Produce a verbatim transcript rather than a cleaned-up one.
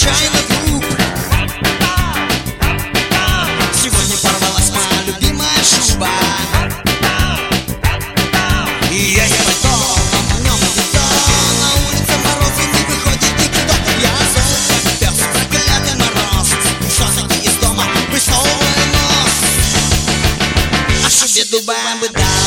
случайно вдруг. Сегодня порвалась моя любимая шуба, и я не пальто, а на нем никто. На улице мороз и не выходит никто. Я зол, как пес, проклятый мороз. Все-таки из дома высовываю нос. А шубе дубам бы дать.